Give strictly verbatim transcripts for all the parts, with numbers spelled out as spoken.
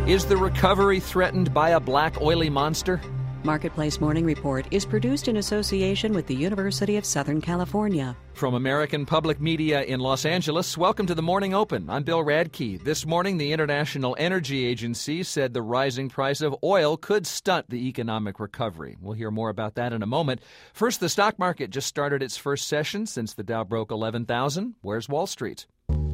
Is the recovery threatened by a black oily monster? Marketplace Morning Report is produced in association with the University of Southern California. From American Public Media in Los Angeles, welcome to the Morning Open. I'm Bill Radke. This morning, the International Energy Agency said the rising price of oil could stunt the economic recovery. We'll hear more about that in a moment. First, the stock market just started its first session since the Dow broke eleven thousand. Where's Wall Street?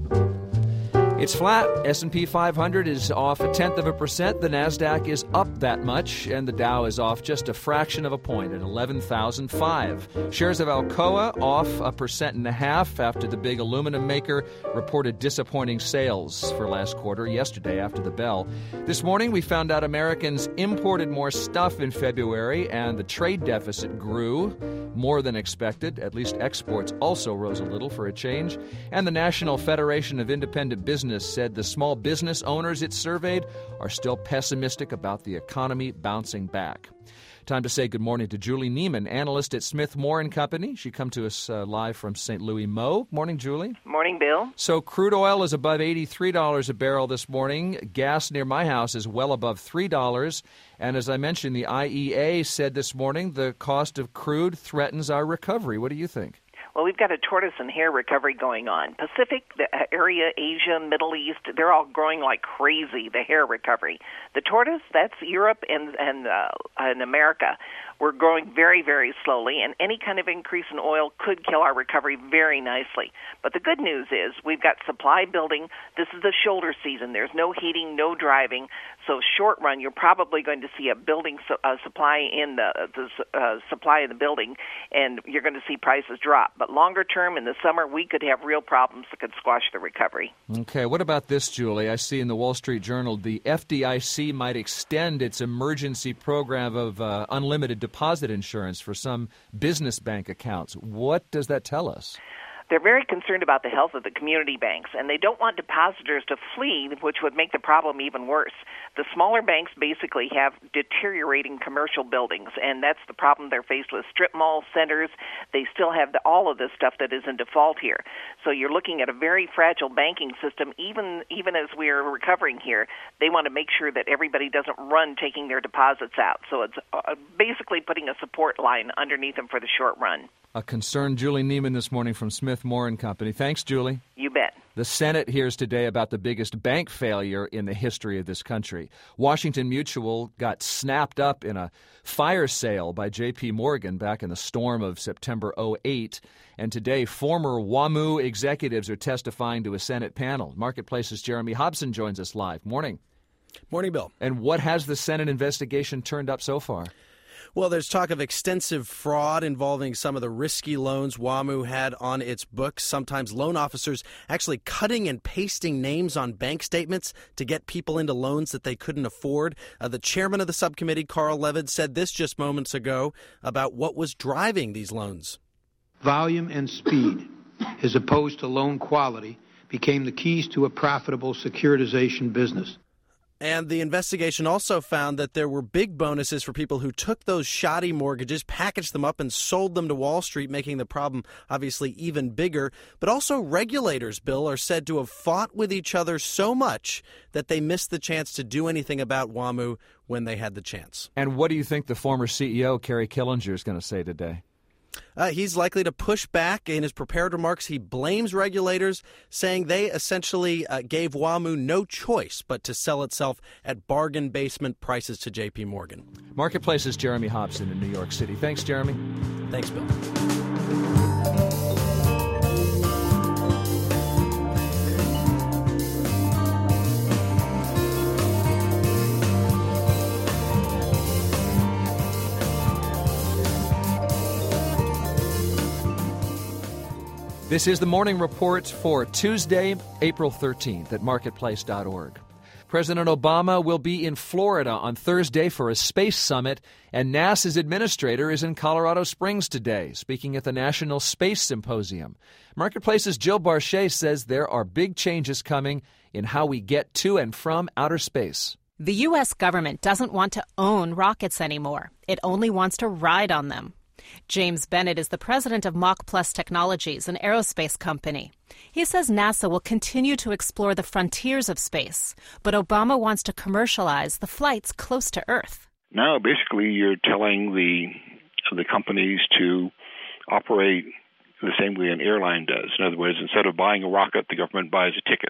It's flat. S and P five hundred is off a tenth of a percent. The NASDAQ is up that much, and the Dow is off just a fraction of a point at eleven thousand five. Shares of Alcoa off a percent and a half after the big aluminum maker reported disappointing sales for last quarter yesterday after the bell. This morning, we found out Americans imported more stuff in February, and the trade deficit grew more than expected. At least exports also rose a little for a change. And the National Federation of Independent Business said the small business owners it surveyed are still pessimistic about the economy bouncing back. Time to say good morning to Julie Neiman, analyst at Smith Moore and Company. She come to us uh, live from Saint Louis Mo. Morning, Julie. Morning, Bill. So crude oil is above eighty-three dollars a barrel this morning. Gas near my house is well above three dollars. And as I mentioned, the I E A said this morning the cost of crude threatens our recovery. What do you think? Well, we've got a tortoise and hare recovery going on. Pacific, the area, Asia, Middle East, they're all growing like crazy, the hare recovery. The tortoise, that's Europe and, and, uh, and America. We're growing very, very slowly, and any kind of increase in oil could kill our recovery very nicely. But the good news is we've got supply building. This is the shoulder season. There's no heating, no driving. So short run, you're probably going to see a building su- uh, supply in the, the uh, supply of the building, and you're going to see prices drop. But longer term, in the summer, we could have real problems that could squash the recovery. Okay, what about this, Julie? I see in the Wall Street Journal the F D I C might extend its emergency program of uh, unlimited deposit insurance for some business bank accounts. What does that tell us? They're very concerned about the health of the community banks, and they don't want depositors to flee, which would make the problem even worse. The smaller banks basically have deteriorating commercial buildings, and that's the problem they're faced with. Strip mall centers, they still have the, all of this stuff that is in default here. So you're looking at a very fragile banking system. Even even as we're recovering here, they want to make sure that everybody doesn't run taking their deposits out. So it's uh, basically putting a support line underneath them for the short run. A concerned Julie Neiman this morning from Smith Moore and Company. Thanks, Julie. You bet. The Senate hears today about the biggest bank failure in the history of this country. Washington Mutual got snapped up in a fire sale by J P. Morgan back in the storm of September oh eight. And today, former WAMU executives are testifying to a Senate panel. Marketplace's Jeremy Hobson joins us live. Morning. Morning, Bill. And what has the Senate investigation turned up so far? Well, there's talk of extensive fraud involving some of the risky loans WAMU had on its books. Sometimes loan officers actually cutting and pasting names on bank statements to get people into loans that they couldn't afford. Uh, the chairman of the subcommittee, Carl Levin, said this just moments ago about what was driving these loans. Volume and speed, as opposed to loan quality, became the keys to a profitable securitization business. And the investigation also found that there were big bonuses for people who took those shoddy mortgages, packaged them up, and sold them to Wall Street, making the problem obviously even bigger. But also regulators, Bill, are said to have fought with each other so much that they missed the chance to do anything about WAMU when they had the chance. And what do you think the former C E O, Kerry Killinger, is going to say today? Uh, he's likely to push back. In his prepared remarks, he blames regulators, saying they essentially uh, gave WAMU no choice but to sell itself at bargain basement prices to J P. Morgan. Marketplace's Jeremy Hobson in New York City. Thanks, Jeremy. Thanks, Bill. This is the Morning Report for Tuesday, April thirteenth at marketplace dot org. President Obama will be in Florida on Thursday for a space summit, and NASA's administrator is in Colorado Springs today, speaking at the National Space Symposium. Marketplace's Jill Barchet says there are big changes coming in how we get to and from outer space. The U S government doesn't want to own rockets anymore. It only wants to ride on them. James Bennett is the president of Mach Plus Technologies, an aerospace company. He says NASA will continue to explore the frontiers of space, but Obama wants to commercialize the flights close to Earth. Now, basically, you're telling the the companies to operate the same way an airline does. In other words, instead of buying a rocket, the government buys a ticket.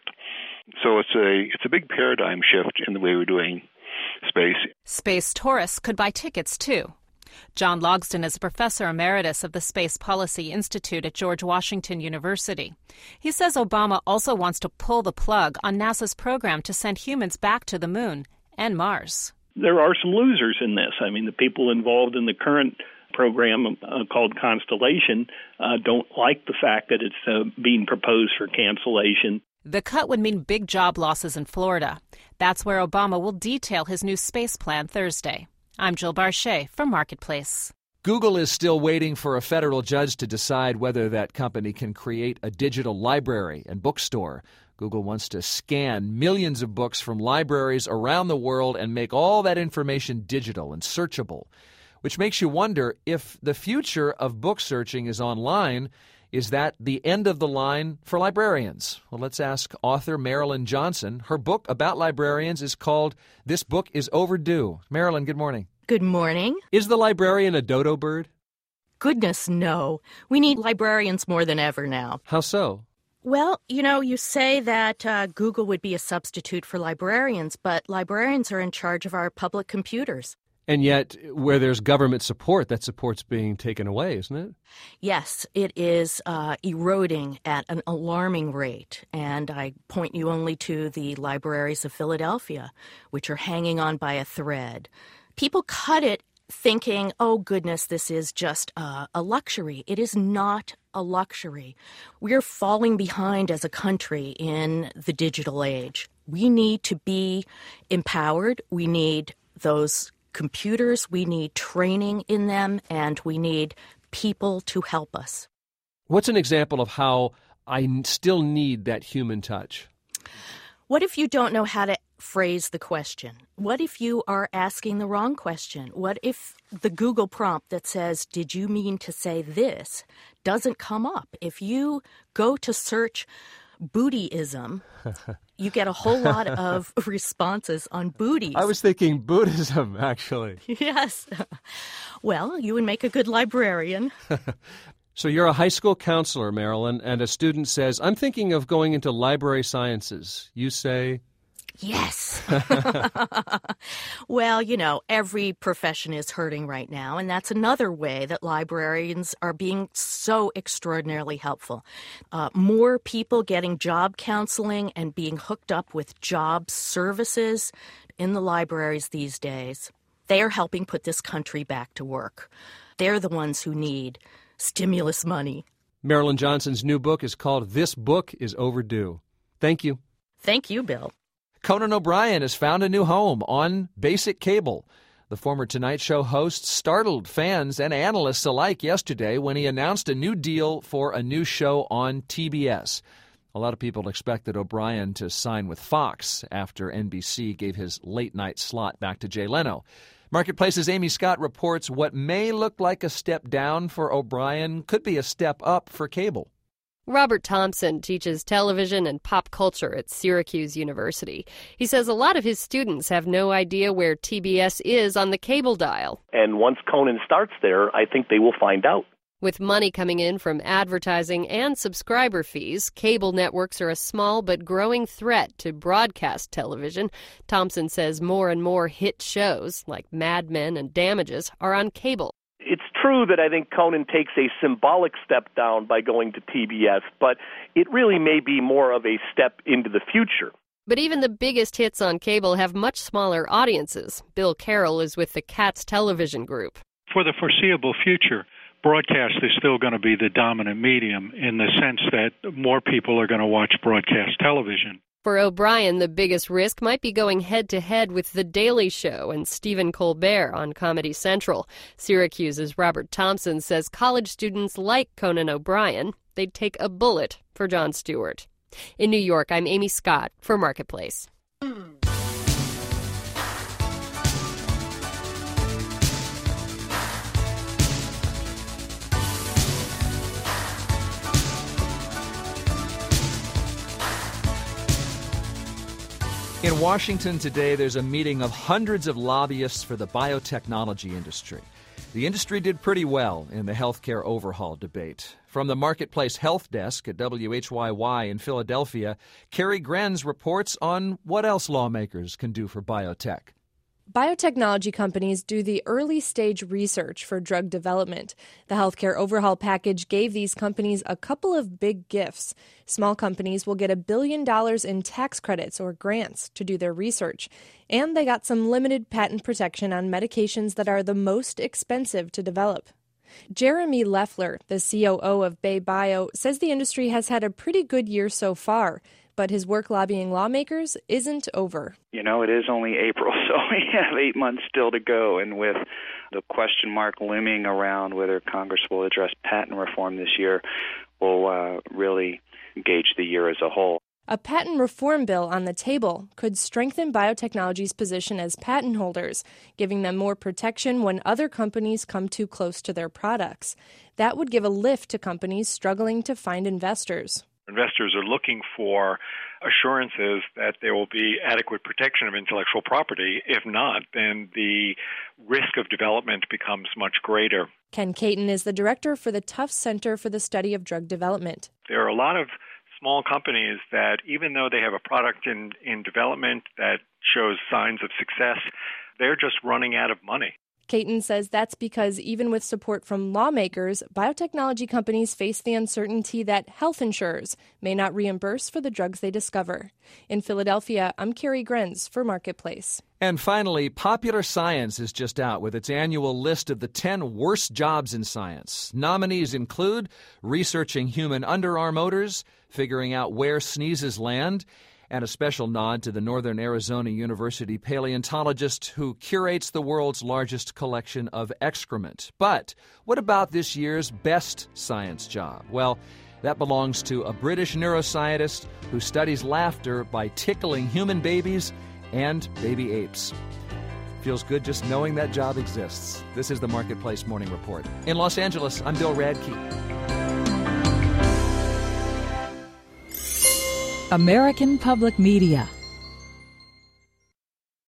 So it's a it's a big paradigm shift in the way we're doing space. Space tourists could buy tickets, too. John Logsdon is a professor emeritus of the Space Policy Institute at George Washington University. He says Obama also wants to pull the plug on NASA's program to send humans back to the moon and Mars. There are some losers in this. I mean, the people involved in the current program uh, called Constellation uh, don't like the fact that it's uh, being proposed for cancellation. The cut would mean big job losses in Florida. That's where Obama will detail his new space plan Thursday. I'm Jill Barchet from Marketplace. Google is still waiting for a federal judge to decide whether that company can create a digital library and bookstore. Google wants to scan millions of books from libraries around the world and make all that information digital and searchable, which makes you wonder if the future of book searching is online. Is that the end of the line for librarians? Well, let's ask author Marilyn Johnson. Her book about librarians is called This Book is Overdue. Marilyn, good morning. Good morning. Is the librarian a dodo bird? Goodness, no. We need librarians more than ever now. How so? Well, you know, you say that uh, Google would be a substitute for librarians, but librarians are in charge of our public computers. And yet, where there's government support, that support's being taken away, isn't it? Yes, it is uh, eroding at an alarming rate. And I point you only to the libraries of Philadelphia, which are hanging on by a thread. People cut it thinking, oh, goodness, this is just uh, a luxury. It is not a luxury. We're falling behind as a country in the digital age. We need to be empowered. We need those computers, we need training in them, and we need people to help us. What's an example of how I still need that human touch? What if you don't know how to phrase the question? What if you are asking the wrong question? What if the Google prompt that says, did you mean to say this, doesn't come up? If you go to search Buddhism, you get a whole lot of responses on booties. I was thinking Buddhism, actually. Yes. Well, you would make a good librarian. So you're a high school counselor, Marilyn, and a student says, I'm thinking of going into library sciences. You say... Yes. Well, you know, every profession is hurting right now, and that's another way that librarians are being so extraordinarily helpful. Uh, more people getting job counseling and being hooked up with job services in the libraries these days. They are helping put this country back to work. They're the ones who need stimulus money. Marilyn Johnson's new book is called This Book is Overdue. Thank you. Thank you, Bill. Conan O'Brien has found a new home on basic cable. The former Tonight Show host startled fans and analysts alike yesterday when he announced a new deal for a new show on T B S. A lot of people expected O'Brien to sign with Fox after N B C gave his late-night slot back to Jay Leno. Marketplace's Amy Scott reports what may look like a step down for O'Brien could be a step up for cable. Robert Thompson teaches television and pop culture at Syracuse University. He says a lot of his students have no idea where T B S is on the cable dial. And once Conan starts there, I think they will find out. With money coming in from advertising and subscriber fees, cable networks are a small but growing threat to broadcast television. Thompson says more and more hit shows, like Mad Men and Damages, are on cable. It's true that I think Conan takes a symbolic step down by going to T B S, but it really may be more of a step into the future. But even the biggest hits on cable have much smaller audiences. Bill Carroll is with the Katz Television Group. For the foreseeable future, broadcast is still going to be the dominant medium in the sense that more people are going to watch broadcast television. For O'Brien, the biggest risk might be going head-to-head with The Daily Show and Stephen Colbert on Comedy Central. Syracuse's Robert Thompson says college students like Conan O'Brien, they'd take a bullet for Jon Stewart. In New York, I'm Amy Scott for Marketplace. In Washington today, there's a meeting of hundreds of lobbyists for the biotechnology industry. The industry did pretty well in the healthcare overhaul debate. From the Marketplace Health Desk at W H Y Y in Philadelphia, Carrie Grenz reports on what else lawmakers can do for biotech. Biotechnology companies do the early-stage research for drug development. The healthcare overhaul package gave these companies a couple of big gifts. Small companies will get a billion dollars in tax credits or grants to do their research. And they got some limited patent protection on medications that are the most expensive to develop. Jeremy Leffler, the C O O of Bay Bio, says the industry has had a pretty good year so far. But his work lobbying lawmakers isn't over. You know, it is only April, so we have eight months still to go. And with the question mark looming around whether Congress will address patent reform this year, we'll uh, really gauge the year as a whole. A patent reform bill on the table could strengthen biotechnology's position as patent holders, giving them more protection when other companies come too close to their products. That would give a lift to companies struggling to find investors. Investors are looking for assurances that there will be adequate protection of intellectual property. If not, then the risk of development becomes much greater. Ken Caton is the director for the Tufts Center for the Study of Drug Development. There are a lot of small companies that, even though they have a product in, in development that shows signs of success, they're just running out of money. Caton says that's because even with support from lawmakers, biotechnology companies face the uncertainty that health insurers may not reimburse for the drugs they discover. In Philadelphia, I'm Carrie Grenz for Marketplace. And finally, Popular Science is just out with its annual list of the ten worst jobs in science. Nominees include researching human underarm odors, figuring out where sneezes land, and a special nod to the Northern Arizona University paleontologist who curates the world's largest collection of excrement. But what about this year's best science job? Well, that belongs to a British neuroscientist who studies laughter by tickling human babies and baby apes. Feels good just knowing that job exists. This is the Marketplace Morning Report. In Los Angeles, I'm Bill Radke. American Public Media